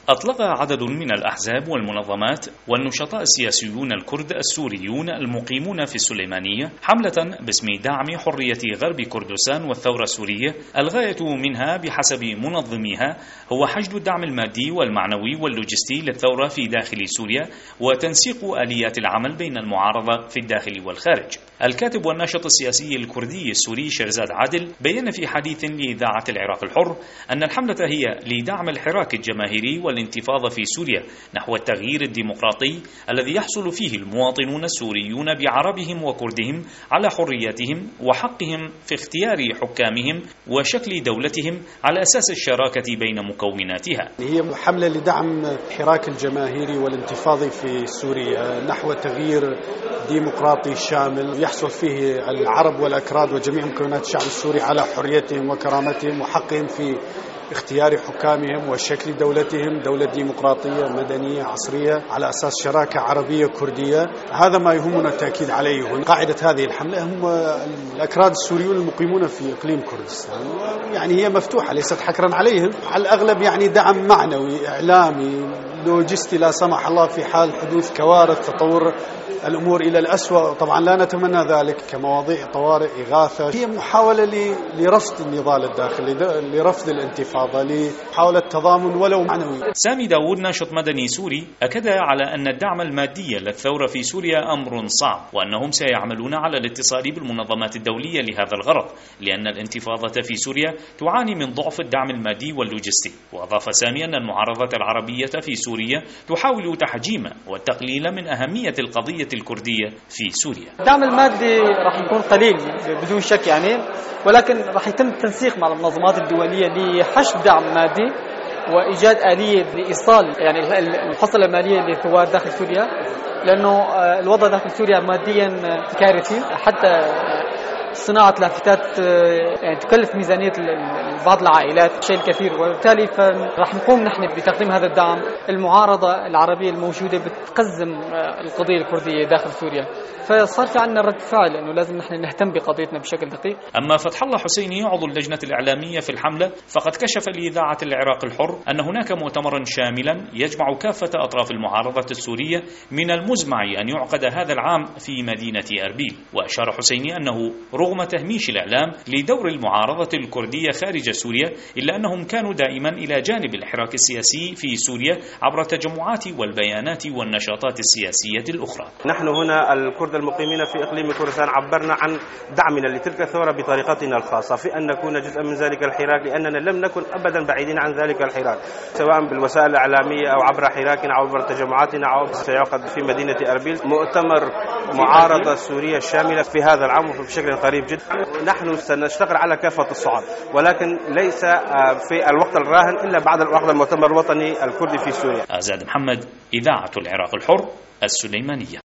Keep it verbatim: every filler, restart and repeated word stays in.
أطلق عدد من الأحزاب والمنظمات والنشطاء السياسيون الكرد السوريون المقيمون في السليمانية حملة باسم دعم حرية غرب كردستان والثورة السورية، الغاية منها بحسب منظميها هو حشد الدعم المادي والمعنوي واللوجستي للثورة في داخل سوريا وتنسيق آليات العمل بين المعارضة في الداخل والخارج. الكاتب والناشط السياسي الكردي السوري شيرزاد عادل بيّن في حديث لإذاعة العراق الحر أن الحملة هي لدعم الحراك الجماهيري والانتفاضة في سوريا نحو التغيير الديمقراطي الذي يحصل فيه المواطنون السوريون بعربهم وكردهم على حرياتهم وحقهم في اختيار حكامهم وشكل دولتهم على أساس الشراكة بين مكوناتها. هي حملة لدعم الحراك الجماهيري والانتفاضي في سوريا نحو تغيير ديمقراطي شامل يحصل فيه العرب والأكراد وجميع مكونات الشعب السوري على حريتهم وكرامتهم وحقهم في اختيار حكامهم وشكل دولتهم دولة ديمقراطية مدنية عصرية على أساس شراكة عربية كردية. هذا ما يهمنا التأكيد عليه. قاعدة هذه الحملة هم الأكراد السوريون المقيمون في إقليم كردستان، يعني هي مفتوحة ليست حكرا عليهم، على الأغلب يعني دعم معنوي إعلامي لوجستي لا سمح الله في حال حدوث كوارث تطور الأمور إلى الأسوأ. طبعا لا نتمنى ذلك كمواضيع طوارئ إغاثة. هي محاولة لرفض النضال الداخلي، لرفض الانتفاضة، لمحاولة تضامن ولو معنوي. سامي داود ناشط مدني سوري أكد على أن الدعم المادي للثورة في سوريا أمر صعب وأنهم سيعملون على الاتصال بالمنظمات الدولية لهذا الغرض لأن الانتفاضة في سوريا تعاني من ضعف الدعم المادي واللوجستي. وأضاف سامي أن المعارضة العربية في سوريا تحاول تحجيم والتقليل من أهمية القضية الكردية في سوريا. الدعم المادي راح يكون قليل بدون شك يعني، ولكن راح يتم التنسيق مع المنظمات الدولية لحشد دعم مادي وإيجاد آلية لإيصال يعني الحصلة المالية للثوار داخل سوريا، لأنه الوضع داخل سوريا ماديا كارثي. حتى صناعة لافتات يعني تكلف ميزانية بعض العائلات شيء كثير، وبالتالي راح نقوم نحن بتقديم هذا الدعم. المعارضة العربية الموجودة بتقزم القضية الكردية داخل سوريا، فصار في عندنا رد فعل انه لازم نحن نهتم بقضيتنا بشكل دقيق. اما فتح الله حسيني عضو اللجنة الإعلامية في الحملة فقد كشف لإذاعة العراق الحر أن هناك مؤتمرا شاملا يجمع كافة أطراف المعارضة السورية من المزمع أن يعقد هذا العام في مدينة أربيل. وأشار حسيني أنه رغم تهميش الإعلام لدور المعارضة الكردية خارج سوريا إلا أنهم كانوا دائما إلى جانب الحراك السياسي في سوريا عبر التجمعات والبيانات والنشاطات السياسية الأخرى. نحن هنا الكرد المقيمين في إقليم كردستان عبرنا عن دعمنا لتلك الثورة بطريقتنا الخاصة في أن نكون جزءا من ذلك الحراك، لأننا لم نكن أبدا بعيدين عن ذلك الحراك سواء بالوسائل الإعلامية أو عبر حراكنا أو عبر تجمعاتنا. أو سيعقد في مدينة أربيل مؤتمر معارضة سورية شاملة في هذا العام وبشكل قريب جدا. نحن سنشتغل على كافة الصعد، ولكن ليس في الوقت الراهن إلا بعد الوقت المؤتمر الوطني الكردي في سوريا. آزاد محمد، إذاعة العراق الحر، السليمانية.